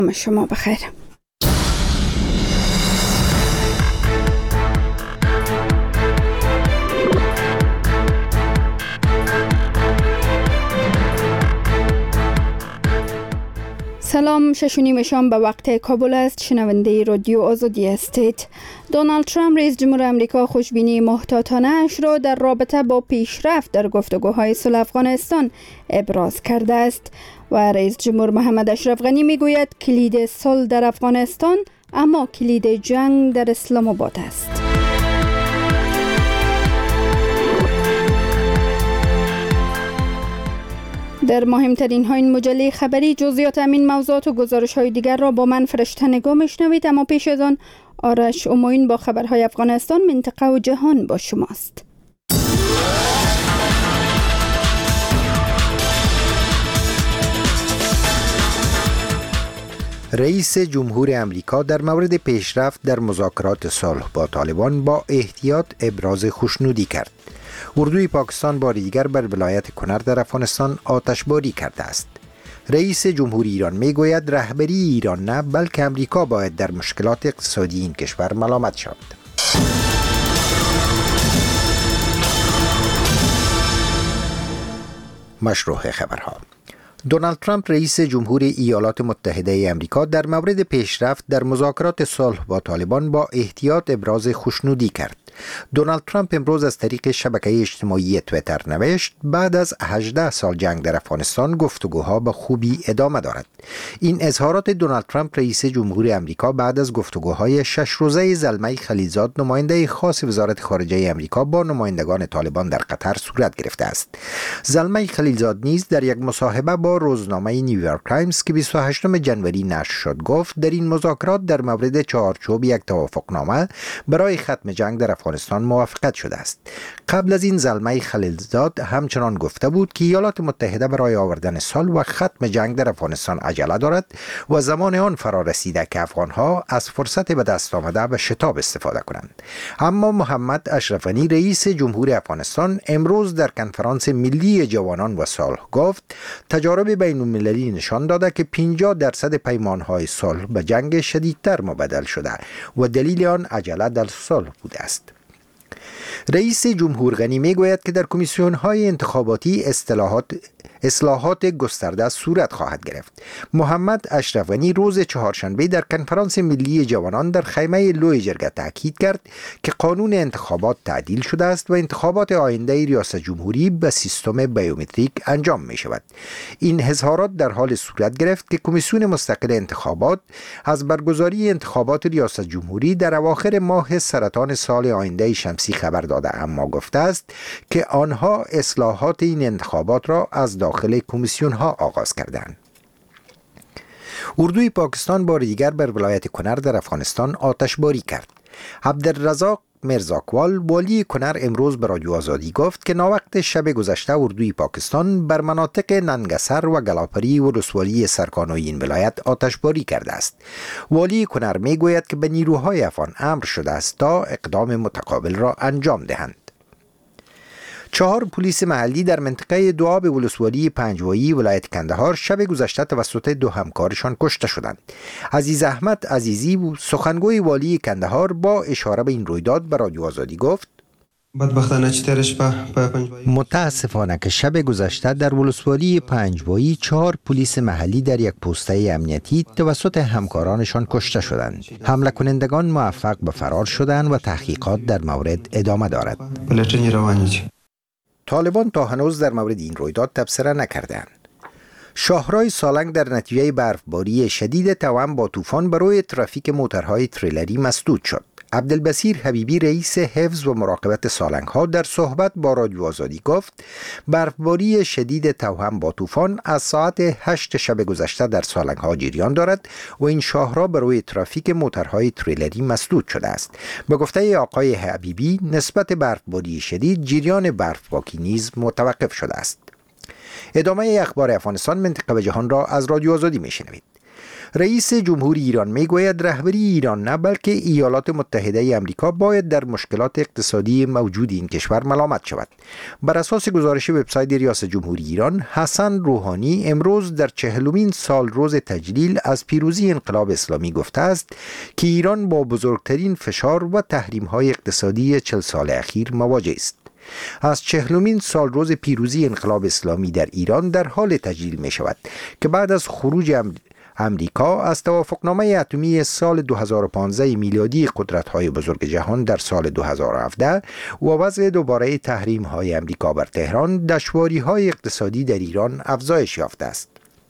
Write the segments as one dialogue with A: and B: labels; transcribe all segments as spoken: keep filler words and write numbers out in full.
A: شما بخیر. سلام، شش و نیم شام به وقت کابل است. شنونده رادیو آزادی هستید. دونالد ترامپ رئیس جمهور آمریکا خوشبینی محتاطانه اش را در رابطه با پیشرفت در گفتگوهای صلح افغانستان ابراز کرده است و رئیس جمهور محمد اشرف غنی میگوید کلید صلح در افغانستان اما کلید جنگ در اسلام آباد است. در مهمترین ها این مجله خبری جزئیات همین موضوعات و گزارش های دیگر را با من فرشته نگاه میشنوید، اما پیش از آن آرش اموین با خبرهای افغانستان، منطقه و جهان با شماست.
B: رئیس جمهور آمریکا در مورد پیشرفت در مذاکرات صلح با طالبان با احتیاط ابراز خوشنودی کرد. اردوی پاکستان بار دیگر بر ولایت کنر در افغانستان آتشباری کرده است. رئیس جمهور ایران میگوید رهبری ایران نه بلکه آمریکا باید در مشکلات اقتصادی این کشور ملامت شود. مشروع خبرها. دونالد ترامپ رئیس جمهور ایالات متحده آمریکا در مورد پیشرفت در مذاکرات صلح با طالبان با احتیاط ابراز خوشنودی کرد. دونالد ترامپ امروز از طریق شبکه اجتماعی تویتر نوشت بعد از هجده سال جنگ در افغانستان گفتگوها به خوبی ادامه دارد. این اظهارات دونالد ترامپ رئیس جمهور آمریکا بعد از گفتگوهای شش روزه زلمه خلیلزاد نماینده خاص وزارت خارجه آمریکا با نمایندگان طالبان در قطر صورت گرفته است. زلمه خلیلزاد نیز در یک مصاحبه با روزنامه نیویورک تایمز که بیست و هشتم ژانویه نشر شد گفت در این مذاکرات در مورد چارچوب یک توافقنامه برای ختم جنگ در افغانستان موافقت شده است. قبل از این زلمه خلیلزاد همچنان گفته بود که ایالات متحده برای آوردن صلح و ختم جنگ در افغانستان عجله دارد و زمان آن فرا رسیده که افغانها از فرصت به دست آمده به شتاب استفاده کنند. اما محمد اشرف غنی رئیس جمهور افغانستان امروز در کنفرانس ملی جوانان و صلح گفت تجارب بین المللی نشان داده که پنجاه درصد پیمانهای صلح به جنگ شدیدتر مبدل شده و دلیل آن عجله در صلح بوده است. رئیس جمهور غنی میگوید که در کمیسیون‌های انتخاباتی اصلاحات اصلاحات گسترده صورت خواهد گرفت. محمد اشرف غنی روز چهارشنبه در کنفرانس ملی جوانان در خیمه لوی جرگه تاکید کرد که قانون انتخابات تعدیل شده است و انتخابات آینده ریاست جمهوری به سیستم بیومتریک انجام می شود. این اظهارات در حال صورت گرفت که کمیسیون مستقل انتخابات از برگزاری انتخابات ریاست جمهوری در اواخر ماه سرطان سال آینده شمسی خبر داده، اما گفته است که آنها اصلاحات این انتخابات را از داخل کمیسیون ها آغاز کردند. اردوی پاکستان بار دیگر بر ولایت کنر در افغانستان آتشباری کرد. عبدالرزاق مرزاکوال والی کنر امروز به رادیو آزادی گفت که ناوقت شب گذشته اردوی پاکستان بر مناطق ننگسر و گلاپری و ولسوالی سرکانوی این ولایت آتشباری کرده است. والی کنر می گوید که به نیروهای افغان امر شده است تا اقدام متقابل را انجام دهند. چهار پلیس محلی در منطقه دوآب ولسوالی پنجوایی ولایت کندهار شب گذشته توسط دو همکارشان کشته شدند. عزیز احمد عزیزی سخنگوی والی کندهار با اشاره به این رویداد به رادیو آزادی گفت
C: بدبختانه چه ترش به پنجوایی
B: متاسفانه که شب گذشته در ولسوالی پنجوایی چهار پلیس محلی در یک پوسته امنیتی توسط همکارانشان کشته شدند. حمله کنندگان موفق به فرار شدند و تحقیقات در مورد ادامه دارد.
C: پلټنې روانې دي.
B: طالبان تا هنوز در مورد این رویداد تبصره نکردند. شاهراه سالنگ در نتیجه برفباری شدید توأم با طوفان بر روی ترافیک موترهای تریلری مسدود شد. عبدالبصیر حبیبی رئیس حفظ و مراقبت سالنگ ها در صحبت با رادیو آزادی گفت برفباری شدید توأم با طوفان از ساعت هشت شب گذشته در سالنگ ها جریان دارد و این شاهراه بر روی ترافیک موترهای تریلری مسدود شده است. به گفته آقای حبیبی نسبت برفباری شدید جریان برفباکی نیز متوقف شده است. ادامه اخبار افغانستان، منطقه و جهان را از رادیو آزادی میشنوید. رئیس جمهوری ایران میگوید رهبری ایران نه بلکه ایالات متحده آمریکا باید در مشکلات اقتصادی موجود این کشور ملامت شود. بر اساس گزارش وبسایت ریاست جمهوری ایران، حسن روحانی امروز در چهلمین سال روز تجلیل از پیروزی انقلاب اسلامی گفته است که ایران با بزرگترین فشار و تحریم‌های اقتصادی چهل سال اخیر مواجه است. از چهلمین سال روز پیروزی انقلاب اسلامی در ایران در حال تجلیل می شود که بعد از خروج امریکا از توافقنامه اتمی سال دو هزار و پانزده میلادی قدرت‌های بزرگ جهان در سال دو هزار و هفده و وضع دوباره تحریم‌های امریکا بر تهران، دشواری‌های اقتصادی در ایران افزایش یافته است.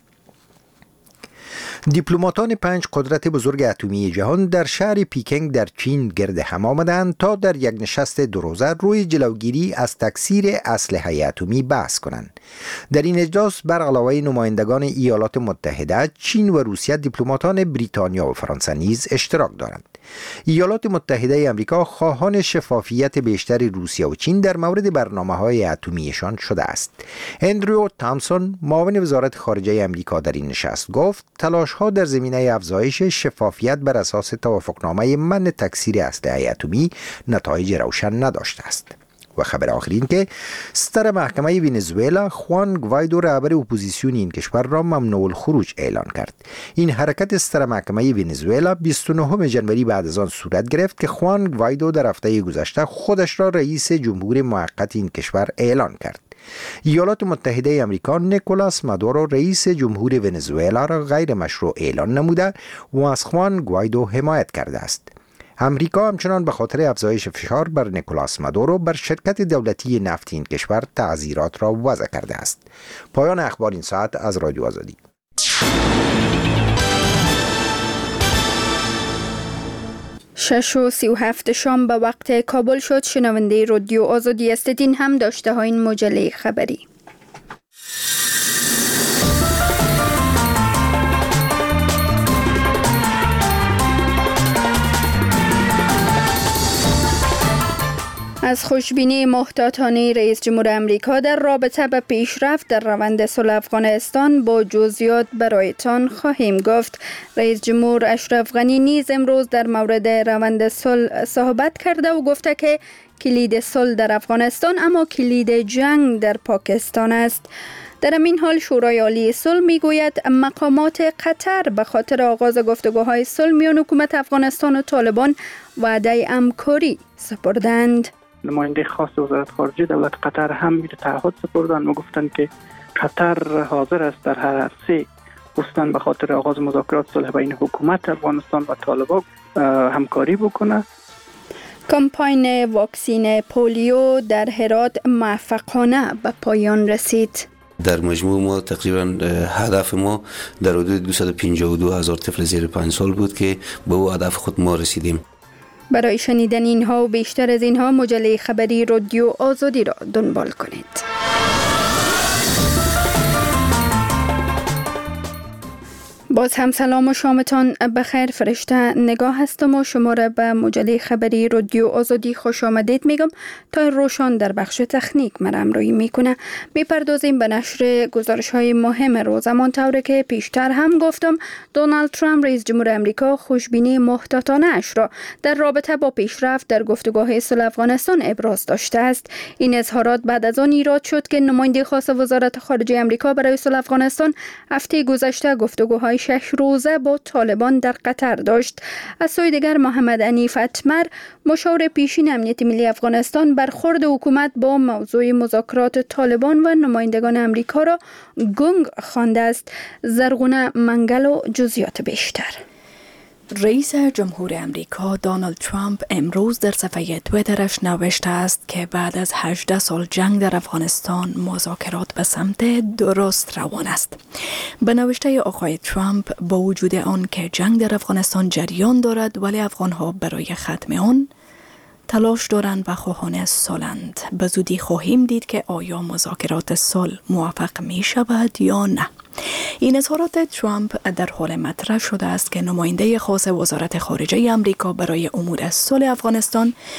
B: دیپلماتان پنج قدرت بزرگ اتمی جهان در شهر پیکنگ در چین گرد هم آمدند تا در یک نشست دو روزه روی جلوگیری از تکثیر اسلحه اتمی بحث کنند. در این اجلاس بر علاوه نمایندگان ایالات متحده، چین و روسیه، دیپلماتان بریتانیا و فرانسه نیز اشتراک دارند. ایالات متحده آمریکا خواهان شفافیت بیشتر روسیه و چین در مورد برنامه‌های اتمیشان شده است. اندرو تامسون، معاون وزارت خارجه آمریکا، در این نشست گفت تلاش‌ها در زمینه افزایش شفافیت بر اساس توافقنامه منع تکثیر اسلحه اتمی نتایج روشن نداشته است. و خبر آخرین که ستر محکمه ونزوئلا خوان گوایدو رهبر اپوزیسیون این کشور را ممنوع الخروج اعلان کرد. این حرکت ستر محکمه ونزوئلا بیست و نهم ژانویه بعد از آن صورت گرفت که خوان گوایدو در هفته گذشته خودش را رئیس جمهور موقت این کشور اعلان کرد. ایالات متحده آمریکا نیکولاس مادورو رئیس جمهور ونزوئلا را غیر مشروع اعلان نموده و از خوان گوایدو حمایت کرده است. امریکا همچنان به خاطر افزایش فشار بر نیکولاس مادورو بر شرکت دولتی نفت این کشور تعزیرات را وضع کرده است. پایان اخبار این ساعت از رادیو آزادی.
A: شش و سی و هفت شام به وقت کابل شد. شنونده رادیو آزادی هستید. این هم داشته ها این مجله خبری. از خوشبینی محتاطانه رئیس جمهور امریکا در رابطه به پیشرفت در روند صلح افغانستان با جزئیات برایتان خواهیم گفت. رئیس جمهور اشرف غنی نیز امروز در مورد روند صلح صحبت کرده و گفته که کلید صلح در افغانستان اما کلید جنگ در پاکستان است. در این حال شورای عالی صلح میگوید مقامات قطر به خاطر آغاز گفتگوهای صلح میان حکومت افغانستان و طالبان وعده همکاری سپردند.
D: نماینده خاص وزارت خارجه دولت قطر هم می تعهد سپردند و گفتند که قطر حاضر است در هر عرصه خصوصا به خاطر آغاز مذاکرات صلح بین حکومت افغانستان و طالبان همکاری بکنه.
A: کمپاین واکسین پولیو در هرات موفقانه به پایان رسید.
E: در مجموع ما تقریبا هدف ما در حدود دویست و پنجاه و دو هزار طفل زیر پنج سال بود که به او هدف خود ما رسیدیم.
A: برای شنیدن اینها و بیشتر از اینها مجله خبری رادیو آزادی را دنبال کنید. باز هم سلام و شامتان بخیر. فرشته نگاه هستم و شما را به مجله خبری رادیو آزادی خوش آمدید میگم. تا روشان در بخش تکنیک مرا همراهی میکنه. میپردازیم به نشر گزارش های مهم روز. همانطور که پیشتر هم گفتم دونالد ترامپ رئیس جمهور امریکا خوشبینی محتاطانه اش را در رابطه با پیشرفت در گفتگوهای صلح افغانستان ابراز داشته است. این اظهارات بعد از آن ایراد شد که نماینده خاص وزارت خارجه امریکا برای صلح افغانستان هفته گذشته گفتگوهای شش روزه با طالبان در قطر داشت. از سوی دیگر محمد عنیف اتمر مشاور پیشین امنیت ملی افغانستان برخورد حکومت با موضوع مذاکرات طالبان و نمایندگان امریکا را گنگ خوانده است. زرغونه منگل و جزئیات بیشتر.
F: رئیس جمهور امریکا دونالد ترامپ امروز در صفحه تویترش نوشته است که بعد از هجده سال جنگ در افغانستان مذاکرات به سمت درست روان است. به نوشته آقای ترامپ با وجود آن که جنگ در افغانستان جریان دارد ولی افغانها برای ختم آن تلاش دارند و خواهان صلح‌اند. به زودی خواهیم دید که آیا مذاکرات صلح موفق می شود یا نه. این اظهارات ترامپ در حال مطرح شده است که نماینده خاص وزارت خارجه آمریکا برای امور صلح افغانستان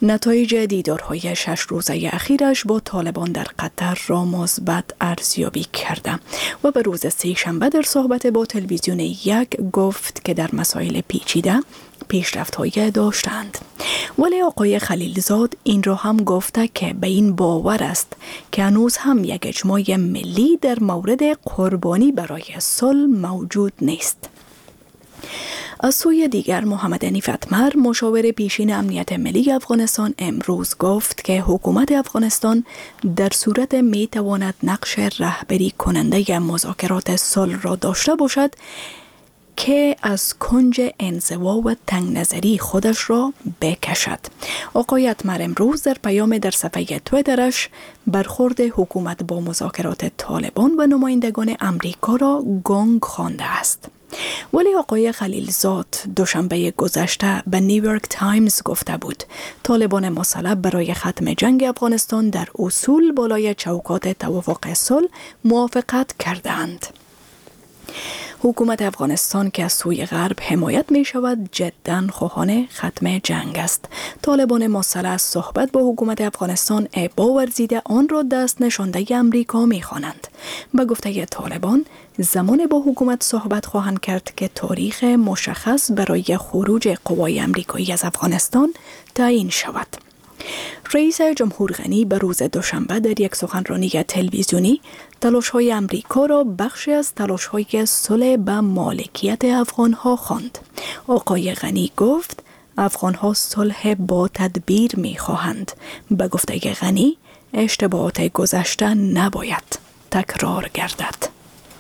F: نتایج دیدارهای شش روزه اخیرش با طالبان در قطر را مثبت ارزیابی کرده و به روز سه شنبه در صحبت با تلویزیون یک گفت که در مسائل پیچیده پیشرفت‌های داشتند. ولی آقای خلیلزاد این را هم گفته که به این باور است که هنوز هم یک اجماع ملی در مورد قربانی برای صلح موجود نیست. از سوی دیگر محمد حنیف اتمر مشاور پیشین امنیت ملی افغانستان امروز گفت که حکومت افغانستان در صورت می تواند نقش رهبری کننده مذاکرات صلح را داشته باشد که از کنج انزوا و تنگ نظری خودش را بکشد. آقای اتمر امروز در پیام در صفحه تویترش برخورد حکومت با مذاکرات طالبان و نمایندگان امریکا را گنگ خوانده است. ولی آقای خلیلزاد دوشنبه گذشته به نیویورک تایمز گفته بود طالبان مسلح برای ختم جنگ افغانستان در اصول بالای چوکات توافق صلح موافقت کردند. حکومت افغانستان که از سوی غرب حمایت می شود جداً خواهان ختم جنگ است. طالبان مسلح صحبت با حکومت افغانستان ابا ورزیده آن را دست نشانده امریکا می خوانند. به گفته طالبان زمان با حکومت صحبت خواهند کرد که تاریخ مشخص برای خروج قوای امریکایی از افغانستان تعیین شود. رئیس جمهور غنی به روز دوشنبه در یک سخنرانی تلویزیونی تلاش‌های امریکا را بخشی از تلاش‌های صلح به مالکیت افغان‌ها خواند. آقای غنی گفت افغان‌ها صلح با تدبیر می‌خواهند. به گفته غنی اشتباهات گذشته نباید تکرار گردد.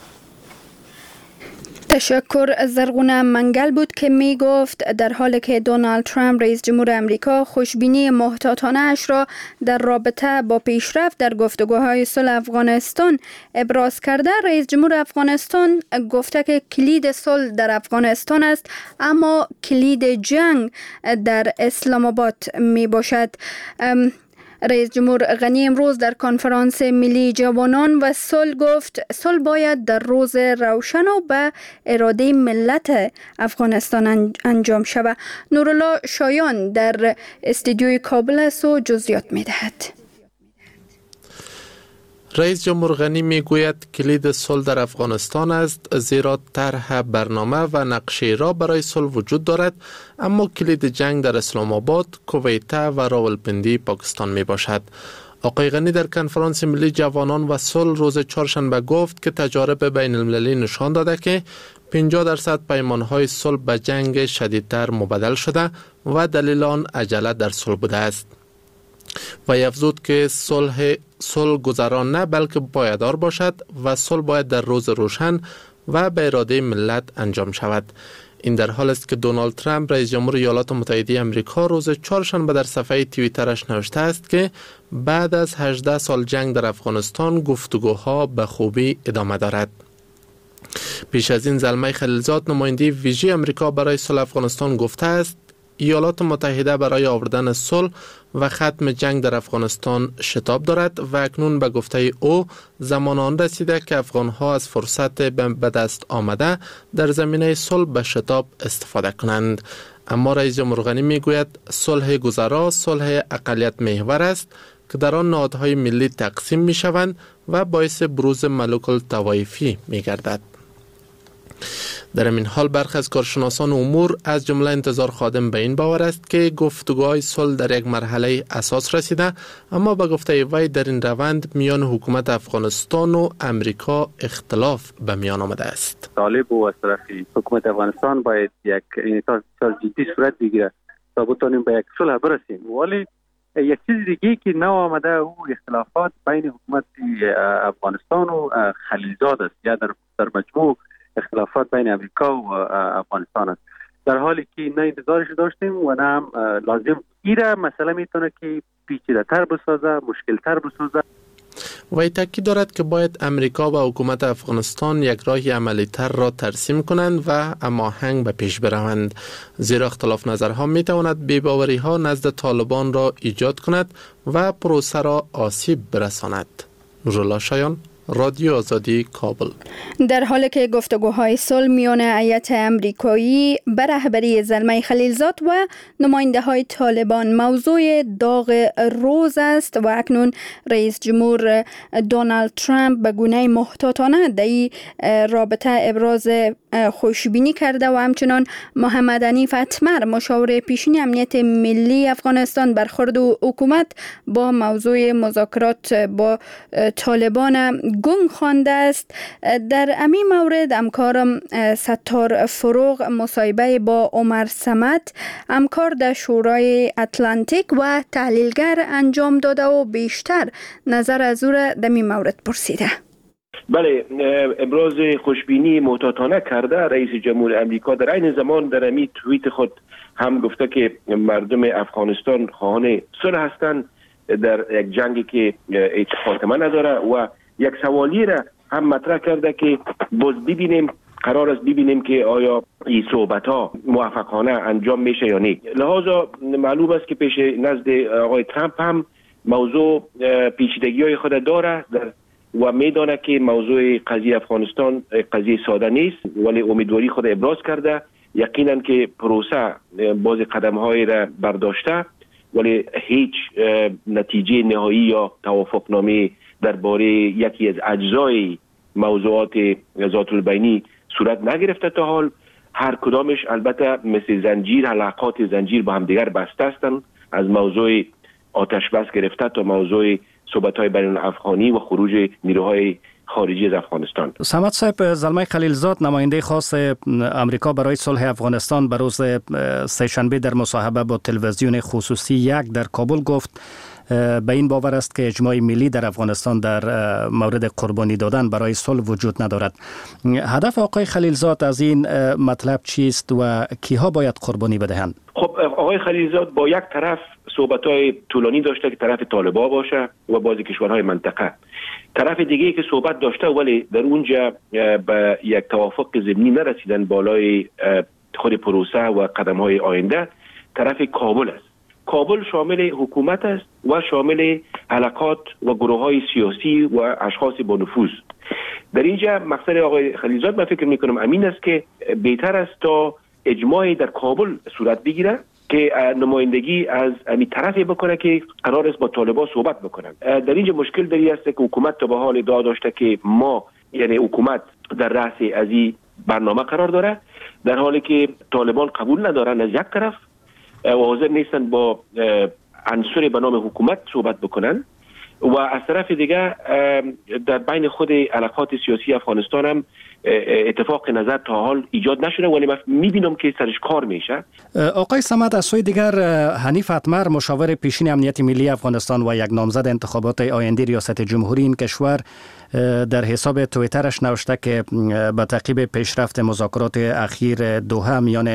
A: تشکر. زرغونه منگل بود که می گفت در حالی که دونالد ترامپ رئیس جمهور امریکا خوشبینی محتاطانه اش را در رابطه با پیشرفت در گفتگوهای صلح افغانستان ابراز کرده، رئیس جمهور افغانستان گفته که کلید صلح در افغانستان است اما کلید جنگ در اسلام آباد می باشد. رئیس جمهور غنی امروز در کنفرانس ملی جوانان و صلح گفت صلح باید در روز روشن و به اراده ملت افغانستان انجام شود. نورالله شایان در استودیوی کابل است و جزئیات می‌دهد.
G: رئیس جمهور غنی میگوید کلید صلح در افغانستان است، زیرا طرح برنامه و نقشه را برای صلح وجود دارد، اما کلید جنگ در اسلام آباد، کویت و راولپندی پاکستان می باشد. آقای غنی در کنفرانس ملی جوانان و صلح روز چهارشنبه گفت که تجارب بین المللی نشان داده که پنجاه درصد پیمانهای صلح به جنگ شدیدتر مبدل شده و دلیل آن عجله در صلح بوده است. و افزود که صلح صلح گذران نه بلکه پایدار باشد و صلح باید در روز روشن و به اراده ملت انجام شود. این در حال است که دونالد ترامپ رئیس جمهور ایالات متحده آمریکا روز چهارشنبه در صفحه توییترش نوشته است که بعد از هجده سال جنگ در افغانستان گفتگوها به خوبی ادامه دارد. پیش از این زلمه خلیلزاد نماینده ویژه آمریکا برای صلح افغانستان گفته است ایالات متحده برای آوردن صلح و ختم جنگ در افغانستان شتاب دارد و اکنون به گفته او زمان آن رسیده که افغانها از فرصت به دست آمده در زمینه صلح به شتاب استفاده کنند. اما رئیس جمهور غنی میگوید صلح گذرا صلح اقلیت محور است که در آن نهادهای ملی تقسیم می شوند و باعث بروز ملوک الطوایفی می گردد. در این حال برخی از کارشناسان امور از جمله انتظار خادم به این باور است که گفتگوهای صلح در یک مرحله اساس رسیده، اما به گفته وی در این روند میان حکومت افغانستان و امریکا اختلاف به میان آمده است.
H: طالب و از طرف حکومت افغانستان باید یک انعطاف جدی صورت بگیره تا بتونیم به یک صلح برسیم. ولی یک چیز دیگه که نو آمده او اختلافات بین حکومت افغانستان و خلیلزاد است یا در در مجموع اختلافات بین امریکا و افغانستان است. در حالی که نه انتظارش داشتیم و نه هم لازم ایره مسئله میتونه که پیچیده تر بسازه، مشکل تر بسازه.
G: وی تاکید دارد که باید امریکا و حکومت افغانستان یک راه عملی تر را ترسیم کنند و هماهنگ به پیش بروند، زیرا اختلاف نظرها میتواند بی‌باوری ها نزد طالبان را ایجاد کند و پروسه را آسیب برساند. نورالله شایان، رادیو آزادی کابل.
A: در حالی که گفتگوهای صلح میان هیئت امریکایی به رهبری زلمه خلیلزاد و نماینده های طالبان موضوع داغ روز است و اکنون رئیس جمهور دونالد ترامپ به گونه محتاطانه در این رابطه ابراز خوشبینی کرده و همچنان محمد حنیف اتمر مشاور پیشین امنیت ملی افغانستان برخورد حکومت با موضوع مذاکرات با طالبان گنگ خوانده است. در امی مورد همکارم ستار فروغ مصاحبه با عمر صمد همکار در شورای اتلانتیک و تحلیلگر انجام داده و بیشتر نظر از او را در این مورد پرسیده.
I: بله، ابراز خوشبینی محتاطانه کرده رئیس جمهور امریکا. در این زمان در امی توییت خود هم گفته که مردم افغانستان خواهان صلح هستند در یک جنگی که هیچ خاتمه نداره و یک سوالی را هم مطرح کرده که باز ببینیم، قرار است ببینیم که آیا این صحبت ها موفقانه انجام میشه یا نه. لحاظا معلوم است که پیش نزد آقای ترامپ هم موضوع پیچیدگی های خود داره در و میدانه که موضوع قضیه افغانستان قضیه ساده نیست، ولی امیدواری خود ابراز کرده. یقینا که پروسه باز قدم های را برداشته ولی هیچ نتیجه نهایی یا توافقنامه درباره یکی از اجزای موضوعات ذات البینی صورت نگرفته تا حال. هر کدامش البته مثل زنجیر، حلقات زنجیر با هم دیگر بسته هستند، از موضوع آتش بس گرفته تا موضوع صحبت‌های بین الافغانی و خروج نیروهای خارجی از افغانستان.
J: صمد صاحب، زلمه خلیلزاد نماینده خاص امریکا برای صلح افغانستان به روز سه‌شنبه در مصاحبه با تلویزیون خصوصی یک در کابل گفت به این باور است که اجماع ملی در افغانستان در مورد قربانی دادن برای صلح وجود ندارد. هدف آقای خلیلزاد از این مطلب چیست و کیها باید قربانی بدهند؟
I: خب آقای خلیلزاد با یک طرف صحبت‌های طولانی داشته که طرف طالبان باشه و بعضی کشورهای منطقه، طرف دیگه که صحبت داشته ولی در اونجا به یک توافق ضمنی نرسیدن بالای خود پروسه و قدم‌های آینده، طرف کابل است. کابل شامل حکومت است و شامل حلقات و گروه‌های سیاسی و اشخاص با نفوذ. در اینجا مقصد آقای خلیلزاد من فکر می‌کنم امین است که بهتر است تا اجماعی در کابل صورت بگیره که نمایندگی از امی طرفی بکنه که قرار است با طالبان صحبت بکنن. در اینجا مشکل داری است که حکومت تا به حال ادعا داشته که ما، یعنی حکومت در رأس از این برنامه قرار داره، در حالی که طالبان قبول ندارن از یک طرف و حاضر نیستن با عنصر به نام حکومت صحبت بکنن و از طرف دیگه در بین خود علاقات سیاسی افغانستان هم اتفاق نظر تا حال ایجاد نشده ولی من میبینم که سرش کار میشه.
J: آقای صمد، از سوی دیگر حنیف اتمر مشاور پیشین امنیت ملی افغانستان و یک نامزد انتخابات آینده ریاست جمهوری این کشور در حساب توییترش نوشته که به تعقیب پیشرفت مذاکرات اخیر دوحه میان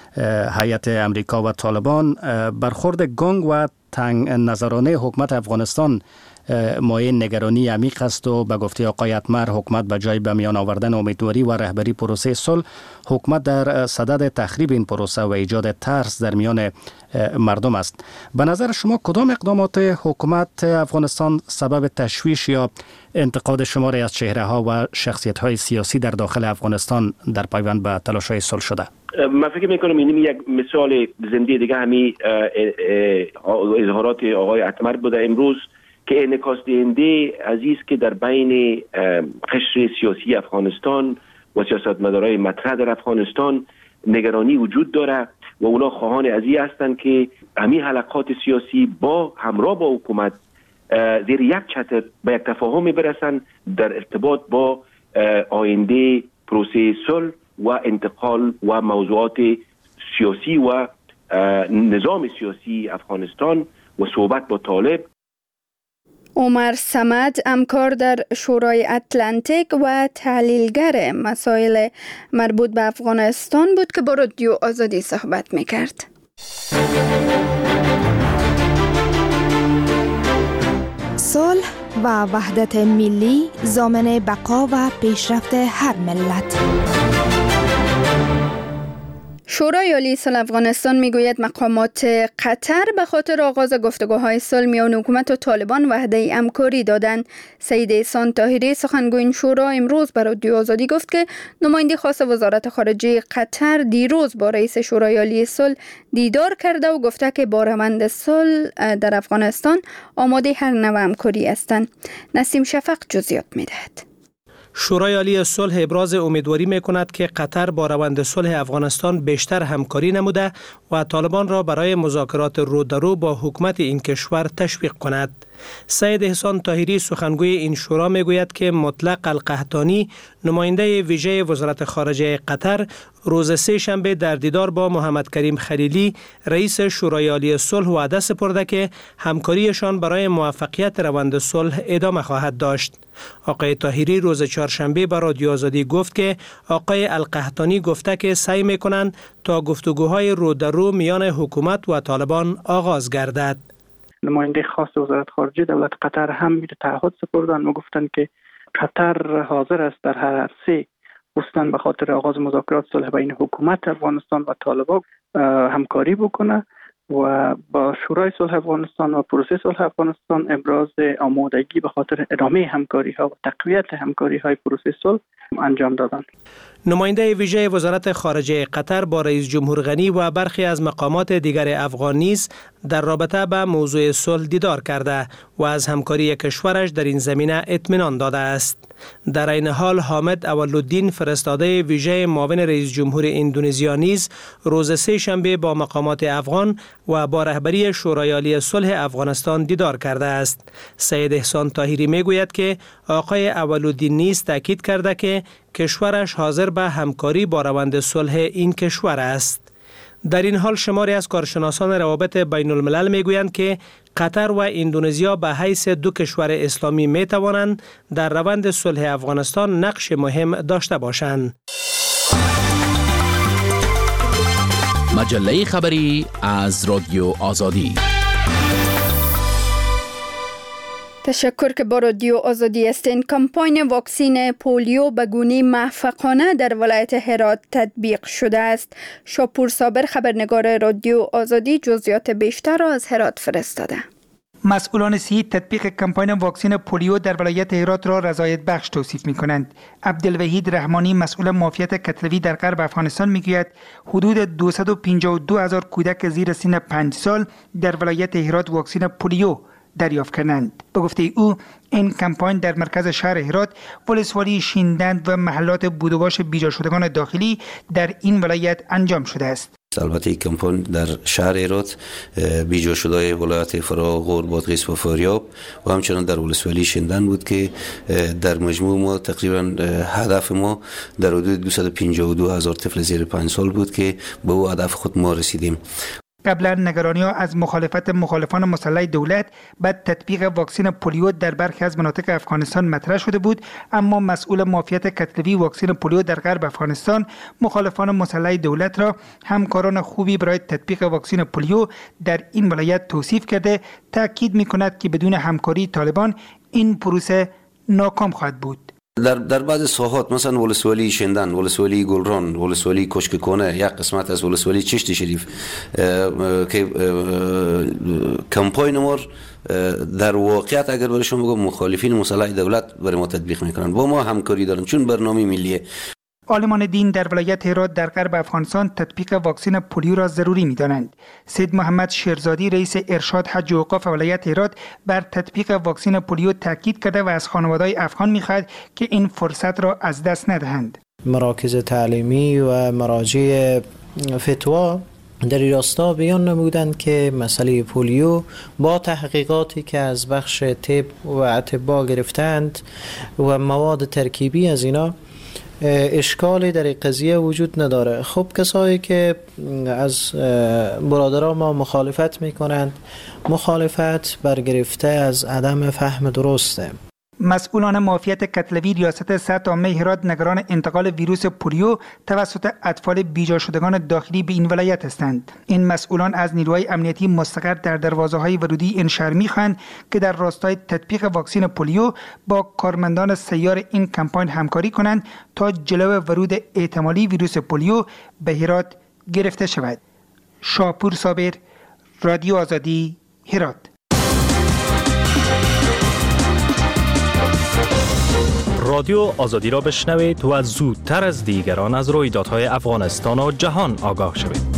J: هیئت امریکا و طالبان، برخورد گنگ و تنگ نظرانه حکومت افغانستان مایه نگرانی عمیق است و به گفته آقای اتمر حکومت به جای به میان آوردن امیدواری و رهبری پروسه صلح، حکومت در صدد تخریب این پروسه و ایجاد ترس در میان مردم است. به نظر شما کدام اقدامات حکومت افغانستان سبب تشویش یا انتقاد شماری از چهره ها و شخصیت های سیاسی در داخل افغانستان در پیوند به تلاش های صلح شده؟
I: من فکر میکنم این یک مثال زنده دیگه همی اظهارات آقای اتمر بوده امروز که انعکاس دهنده عزیز که در بین قشر سیاسی افغانستان و سیاستمدارای مطرح در افغانستان نگرانی وجود داره و اونا خواهان از این هستند که همین حلقات سیاسی با همراه با حکومت زیر یک چتر به یک تفاهم برسن در ارتباط با آینده پروسه صلح و انتقال و موضوعات سیاسی و نظام سیاسی افغانستان و صحبت با طالب.
A: عمر صمد، همکار در شورای اتلانتیک و تحلیلگر مسائل مربوط به افغانستان بود که با رادیو آزادی صحبت میکرد.
K: صلح و وحدت ملی ضامن بقا و پیشرفت هر ملت.
A: شورای عالی صلح افغانستان میگوید مقامات قطر به خاطر آغاز گفتگوهای صلح میان حکومت و طالبان وعده همکاری دادند. سید احسان طاهری سخنگوی این شورا امروز به رادیو آزادی گفت که نماینده خاص وزارت خارجه قطر دیروز با رئیس شورای عالی صلح دیدار کرده و گفته که با روند صلح در افغانستان آماده هر نوع همکاری هستند. نسیم شفق جزئیات میدهد.
L: شورای عالی صلح ابراز امیدواری می‌کند که قطر با روند صلح افغانستان بیشتر همکاری نموده و طالبان را برای مذاکرات رو در رو با حکومت این کشور تشویق کند. سید احسان طاهری سخنگوی این شورا میگوید که مطلق القحطانی نماینده ویژه وزارت خارجه قطر روز سه شنبه در دیدار با محمد کریم خلیلی رئیس شورای عالی صلح وعده سپرده که همکاریشان برای موفقیت روند صلح ادامه خواهد داشت. آقای طاهری روز چهارشنبه به رادیو آزادی گفت که آقای القحطانی گفته که سعی میکنند تا گفتگوهای رو در رو میان حکومت و طالبان آغاز گردد.
D: نماینده خاص وزارت خارجه دولت قطر هم می تعهد سپردن و گفتن که قطر حاضر است در هر عرصه خصوصا به خاطر آغاز مذاکرات صلح بین حکومت افغانستان و طالبان همکاری بکنه و با شورای صلح افغانستان و پروسه صلح افغانستان ابراز آمادگی به خاطر ادامه همکاری ها و تقویت همکاری های پروسه صلح انجام دادن.
L: نماینده ویژه وزارت خارجه قطر با رئیس جمهور غنی و برخی از مقامات دیگر افغان نیز در رابطه به موضوع صلح دیدار کرده و از همکاری کشورش در این زمینه اطمینان داده است. در این حال حامد اولالدین فرستاده ویژه معاون رئیس جمهور اندونزیا نیز روز سه شنبه با مقامات افغان و با رهبری شورای عالی صلح افغانستان دیدار کرده است. سید احسان طاهری میگوید که آقای اولالدین نیز تاکید کرده که کشورش حاضر به همکاری با روند صلح این کشور است. در این حال شماری از کارشناسان روابط بین الملل میگویند که قطر و اندونزیا به حیث دو کشور اسلامی می توانند در روند صلح افغانستان نقش مهم داشته باشند.
M: مجله خبری از رادیو آزادی.
A: تشکر که با رادیو آزادی هستین. کمپاین واکسین پولیو به گونه موفقانه در ولایت هرات تطبیق شده است. شاپور صابر خبرنگار رادیو آزادی جزئیات بیشتر را از هرات فرستاده.
N: مسئولان صحی تطبیق کمپاین واکسن پولیو در ولایت هرات را رضایت بخش توصیف می کنند. عبدالوحید رحمانی مسئول معافیت کتلوی در غرب افغانستان می گوید حدود دویست و پنجاه و دو هزار کودک زیر سن پنج سال در ولایت هرات واکسن پولیو دریافت کردند. به گفته او این کمپاین در مرکز شهر هرات، ولسوالی شیندند و محلات بودواش بیجا شدگان داخلی در این ولایت انجام شده است.
E: البته این کمپاین در شهر هرات بیجا شده ولایت فرا، غور، بادغیس و فاریاب و همچنان در ولسوالی شیندن بود که در مجموع ما تقریبا هدف ما در حدود دویست و پنجاه و دو هزار طفل زیر پنج سال بود که به او هدف خود ما رسیدیم.
N: قبلا نگرانی ها از مخالفت مخالفان مسلح دولت به تطبیق واکسن پولیو در برخی از مناطق افغانستان مطرح شده بود، اما مسئول معافیت کتلوی واکسن پولیو در غرب افغانستان مخالفان مسلح دولت را همکاران خوبی برای تطبیق واکسن پولیو در این ولایت توصیف کرده، تاکید می‌کند که بدون همکاری طالبان این پروسه ناکام خواهد بود.
E: در در بعض ساحات مثلا ولسوالی شندن، ولسوالی گلران، ولسوالی کشککونه، یک قسمت از ولسوالی چشت شریف که کمپاین ما در واقعیت اگر برای شما بگم مخالفین مسلح دولت برای ما تطبیق میکنن، با ما همکاری دارن چون برنامه ملیه.
N: عالمان دین در ولایت هرات در غرب افغانستان تطبیق واکسن پولیو را ضروری می‌دانند. سید محمد شیرزادی رئیس ارشاد حج و اوقاف ولایت هرات بر تطبیق واکسن پولیو تاکید کرده و از خانواده‌های افغان می‌خواهد که این فرصت را از دست ندهند.
O: مراکز تعلیمی و مراجع فتوا در این راستا بیان نمودند که مسئله پولیو با تحقیقاتی که از بخش طب و اطباء گرفتند و مواد ترکیبی از اینا اشکالی در این قضیه وجود نداره. خب کسایی که از برادران ما مخالفت میکنند، مخالفت برگرفته از عدم فهم درسته.
N: مسئولان معافیت کتلوی ریاست سطح عامه هرات نگران انتقال ویروس پولیو توسط اطفال بیجا شدگان داخلی به این ولایت هستند. این مسئولان از نیروهای امنیتی مستقر در دروازه‌های ورودی این شهر می‌خواهند که در راستای تطبیق واکسن پولیو با کارمندان سیار این کمپاین همکاری کنند تا جلو ورود احتمالی ویروس پولیو به هرات گرفته شود. شاپور صابر، رادیو آزادی، هرات.
P: رادیو آزادی را بشنوید و زودتر از دیگران از رویدادهای افغانستان و جهان آگاه شوید.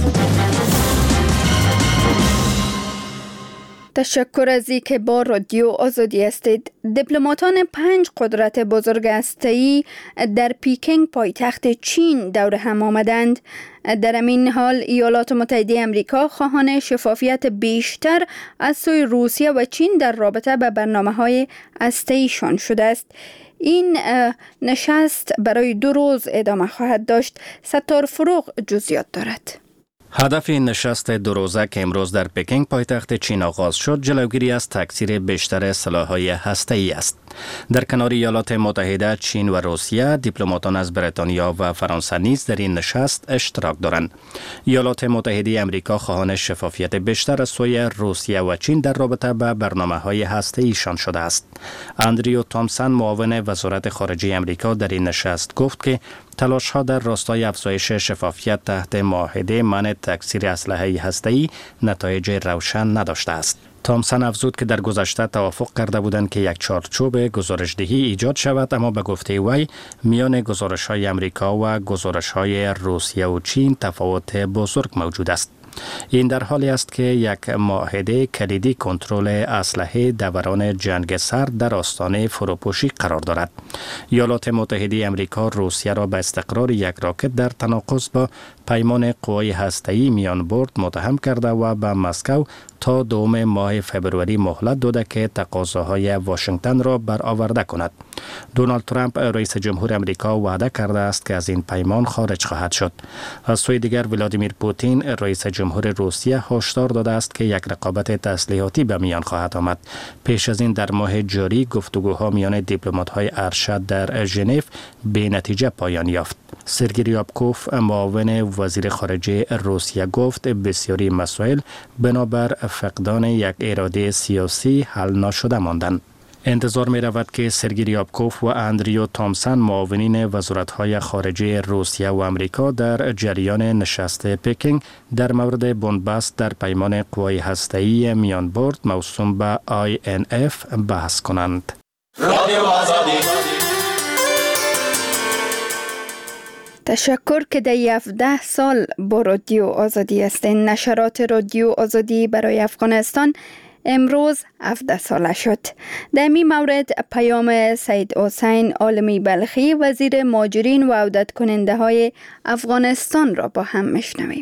A: تشکر از اینکه با رادیو آزادی هستید. دیپلماتان پنج قدرت بزرگ هسته‌ای در پیکنگ پایتخت چین دور هم آمدند. در این حال ایالات متحده آمریکا خواهان شفافیت بیشتر از سوی روسیه و چین در رابطه با برنامه‌های هسته‌ایشان شده است. این نشست برای دو روز ادامه خواهد داشت. ستار فروغ جزئیات دارد.
J: هدف این نشست دو روزه که امروز در پکینگ پایتخت چین آغاز شد، جلوگیری از تکثیر بیشتر سلاح‌های هسته‌ای است. در کنار ایالات متحده، چین و روسیه، دیپلماتان از بریتانیا و فرانسه نیز در این نشست اشتراک دارند. ایالات متحده آمریکا خواهان شفافیت بیشتر از سوی روسیه و چین در رابطه با برنامه‌های هسته‌ایشان شده است. اندریو تامسون، معاون وزارت خارجه آمریکا، در این نشست گفت که تلاش‌ها در راستای افزایش شفافیت تحت معاهده منع تکثیر اسلحه هسته‌ای نتایج روشن نداشته است. تامسون افزود که در گذشته توافق کرده بودند که یک چارچوب گزارش‌دهی ایجاد شود، اما به گفته وی میان گزارش‌های آمریکا و گزارش‌های روسیه و چین تفاوت بزرگ موجود است. این در حالی است که یک معاهده کلیدی کنترل اسلحه دوران جنگ سرد در آستانه فروپاشی قرار دارد. ایالات متحده آمریکا روسیه را به استقرار یک راکت در تناقض با پیمان قوای هسته‌ای میان برد متهم کرده و به مسکو تا دوم ماه فبروری مهلت داده که تقاضاهای واشنگتن را برآورده کند. دونالد ترامپ رئیس جمهور آمریکا وعده کرده است که از این پیمان خارج خواهد شد. از سوی دیگر ولادیمیر پوتین رئیس جمهور روسیه هشدار داده است که یک رقابت تسلیحاتی به میان خواهد آمد. پیش از این در ماه جاری گفتگوها میان دیپلمات‌های ارشد در ژنو به نتیجه پایان یافت. سرگئی ریابکوف، معاون وزیر خارجه روسیه، گفت بسیاری مسائل بنابر فقدان یک اراده سیاسی حل نشده ماندند. انتظار می رود که سرگئی ریابکوف و اندریو تامسون، معاونین وزارت‌های خارجه روسیه و آمریکا، در جریان نشست پکینگ در مورد بنبست در پیمان قوای هسته‌ای میان برد موسوم به آی ان اف بحث کنند. رادیو آزادی.
A: تشکر که در هفده سال با رادیو آزادی هستین. نشرات رادیو آزادی برای افغانستان امروز هفده ساله شد. در این مورد پیام سید حسین عالمی بلخی، وزیر مهاجرین و عودت کننده های افغانستان، را با هم میشنویم.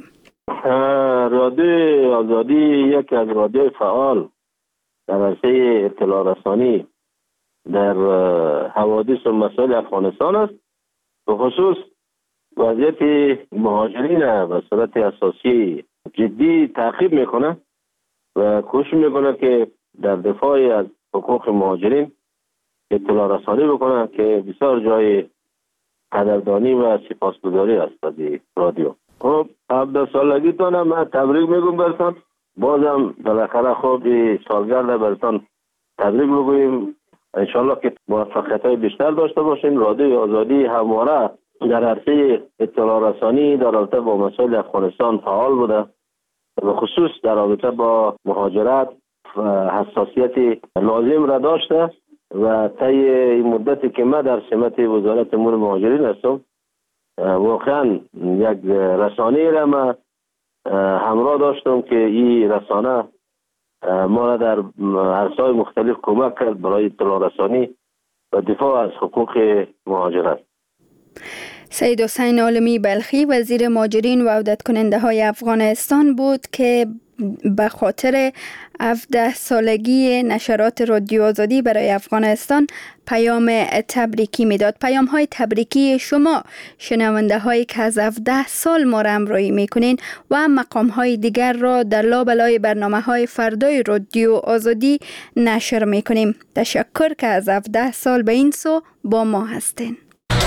Q: رادیو آزادی یکی از رادیوی فعال در عرصه اطلاع رسانی در حوادث و مسائل افغانستان است. به خصوص وضعیت مهاجرین به صورت اساسی جدی تعقیب میکنه و کوشش میکنه که در دفاع از حقوق مهاجرین اطلاع رسانی بکنه که بسیار جای قدردانی و سپاسگزاری است از رادیو. خب هفده سالگیتان من تبریک میگم برتان. بازم بالاخره خوب سالگرد برتان تبریک بگوییم. انشالله که موفقیت های بیشتر داشته باشیم. رادیو آزادی همواره در عرصه اطلاع رسانی در رابطه با مسائل افغانستان فعال بوده، به خصوص در رابطه با مهاجرت و حساسیت لازم را داشته و طی این مدتی که من در سمت وزارت امور مهاجرین هستم واقعا یک رسانه را من همراه داشتم که این رسانه ما را در عرصه‌های مختلف کمک کرد برای اطلاع رسانی و دفاع از حقوق مهاجرت.
A: سید حسین عالمی بلخی، وزیر مهاجرین و عودت کننده های افغانستان بود که به خاطر هفده سالگی نشرات رادیو آزادی برای افغانستان پیام تبریکی میداد. پیام های تبریکی شما شنونده هایی که از هفده سال ما را همراهی میکنین و مقام های دیگر را در لابلای برنامه های فردای رادیو آزادی نشر میکنیم. تشکر که از هفده سال به این سو با ما هستین.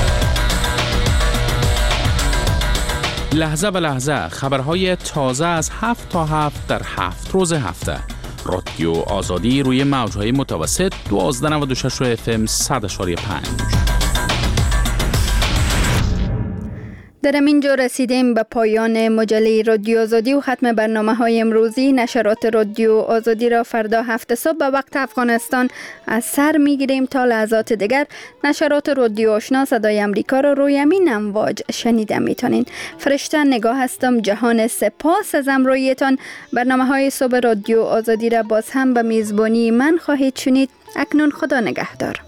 M: لحظه به لحظه خبرهای تازه از هفت تا هفت در هفت روز هفته. رادیو آزادی روی موجهای متوسط دوازده نود و شش اف ام صد و پنج.
A: در همینجا رسیدیم به پایان مجله رادیو آزادی و ختم برنامه های امروزی. نشرات رادیو آزادی را فردا هفت صبح به وقت افغانستان از سر میگیریم. تا لحظات دیگر نشرات رادیو آشنا صدای امریکا را روی همین امواج شنیده میتونین. فرشته نگاه هستم. جهان سپاس از همراهیتان. برنامه های صبح رادیو آزادی را باز هم به میزبانی من خواهید شنید. اکنون خدا نگهدار.